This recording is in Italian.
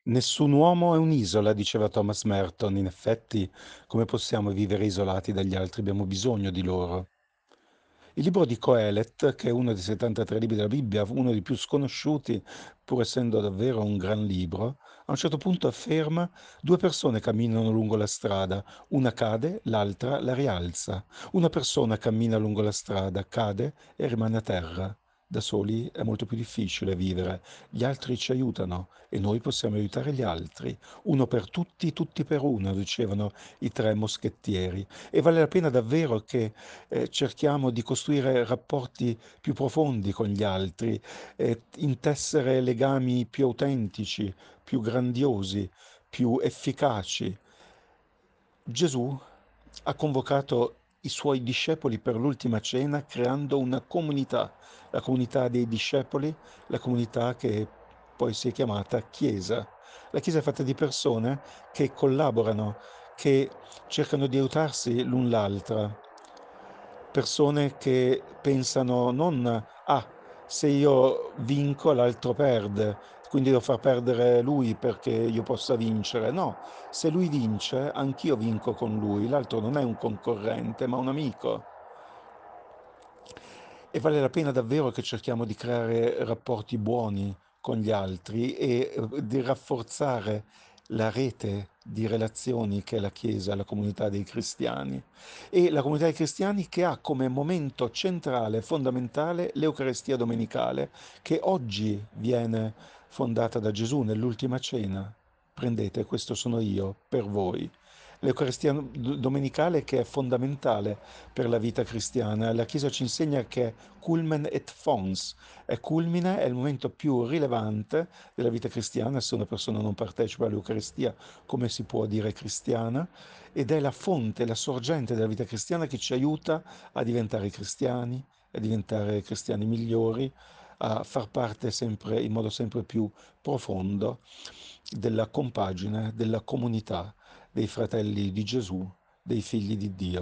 Nessun uomo è un'isola, diceva Thomas Merton. In effetti, come possiamo vivere isolati dagli altri? Abbiamo bisogno di loro. Il libro di Coelet, che è uno dei 73 libri della Bibbia, uno dei più sconosciuti, pur essendo davvero un gran libro, a un certo punto afferma: due persone camminano lungo la strada, una cade, l'altra la rialza. Una persona cammina lungo la strada, cade e rimane a terra. Da soli è molto più difficile vivere, gli altri ci aiutano e noi possiamo aiutare gli altri. Uno per tutti, tutti per uno, dicevano i tre moschettieri. E vale la pena davvero che cerchiamo di costruire rapporti più profondi con gli altri, intessere legami più autentici, più grandiosi, più efficaci. Gesù ha convocato i suoi discepoli per l'ultima cena creando una comunità, la comunità dei discepoli, la comunità che poi si è chiamata Chiesa. La Chiesa è fatta di persone che collaborano, che cercano di aiutarsi l'un l'altra, persone che pensano non, ah, se io vinco l'altro perde, quindi devo far perdere lui perché io possa vincere. No, se lui vince, anch'io vinco con lui, l'altro non è un concorrente, ma un amico. E vale la pena davvero che cerchiamo di creare rapporti buoni con gli altri e di rafforzare la rete di relazioni che è la Chiesa, la comunità dei cristiani. E la comunità dei cristiani che ha come momento centrale, fondamentale, l'Eucarestia domenicale, che oggi viene fondata da Gesù nell'ultima cena. Prendete, questo sono io per voi. L'Eucaristia domenicale che è fondamentale per la vita cristiana. La Chiesa ci insegna che è culmen et fons, è culmine, è il momento più rilevante della vita cristiana. Se una persona non partecipa all'Eucaristia, come si può dire cristiana? Ed è la fonte, la sorgente della vita cristiana che ci aiuta a diventare cristiani, a diventare cristiani migliori, a far parte sempre, in modo sempre più profondo della compagine, della comunità dei fratelli di Gesù, dei figli di Dio.